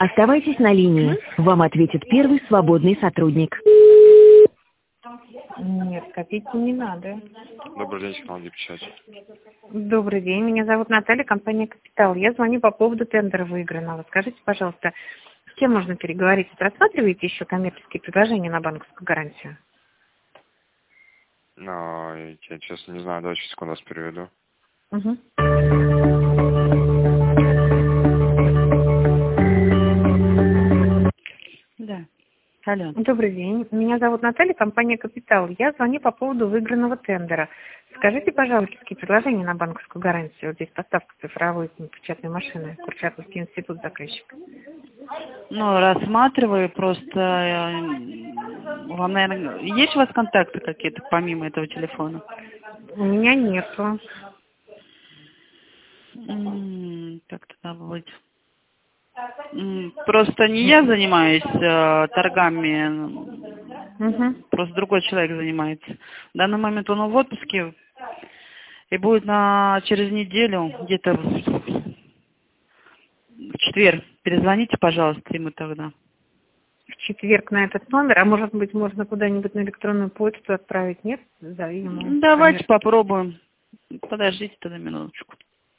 Оставайтесь на линии. Вам ответит первый свободный сотрудник. Нет, копить не надо. Добрый день, технологии печать. Добрый день, меня зовут Наталья, компания «Капитал». Я звоню по поводу тендера выигранного. Скажите, пожалуйста, с кем можно переговорить? Рассматриваете еще коммерческие предложения на банковскую гарантию? Я честно не знаю, давайте секунду вас переведу. Угу. Да. Алло. Добрый день, меня зовут Наталья, компания «Капитал». Я звоню по поводу выигранного тендера. Скажите, пожалуйста, какие предложения на банковскую гарантию? Вот здесь поставка цифровой печатной машины, Курчатовский институт, заказчик. Рассматриваю, просто вам, наверное, есть у вас контакты какие-то помимо этого телефона? У меня нету. Как тогда быть? Просто не я занимаюсь торгами, просто другой человек занимается. В данный момент он в отпуске и будет через неделю, где-то в четверг. Перезвоните, пожалуйста, ему тогда. В четверг на этот номер, а может быть, можно куда-нибудь на электронную почту отправить, нет? Да, ему. Давайте попробуем. Подождите тогда минуточку.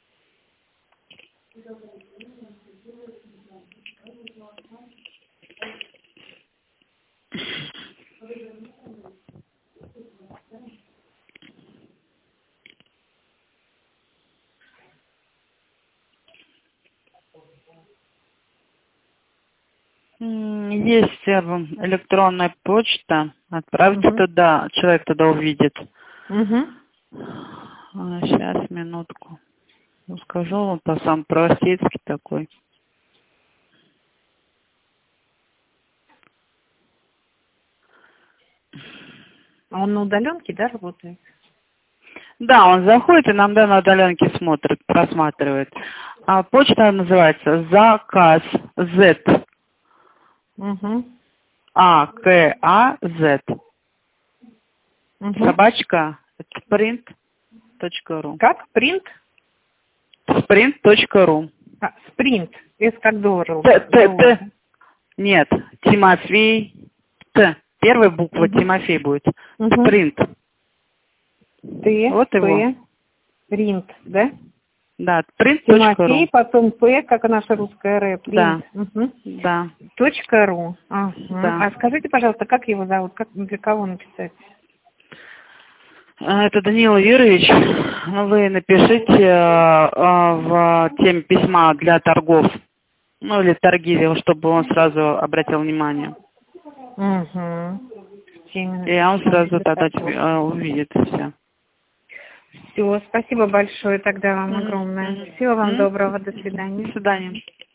Есть электронная почта. Отправьте туда, человек туда увидит. Сейчас, минутку. Скажу вам сам простецкий такой. А он на удаленке, да, работает? Да, он заходит и нам на удаленке смотрит, просматривает. А почта называется заказ Z. AKAZ. Собачка sprint.ru. Как? Принт? Sprint.ru. Спринт. S как доллар. Нет, Тимофей. Т. Первая буква Тимофей будет. Спринт. Т. Вот П. его. Принт, да? Да, sprint.ru. Тимофей, потом П, как наша русская Р. Принт. Да. .ру. Да. А скажите, пожалуйста, как его зовут? Для кого написать? Это Даниил Юрьевич. Вы напишите в теме письма для торгов. Или торги, чтобы он сразу обратил внимание. И он сразу тогда увидит все. Все, спасибо большое тогда вам огромное. Всего вам доброго, до свидания. До свидания.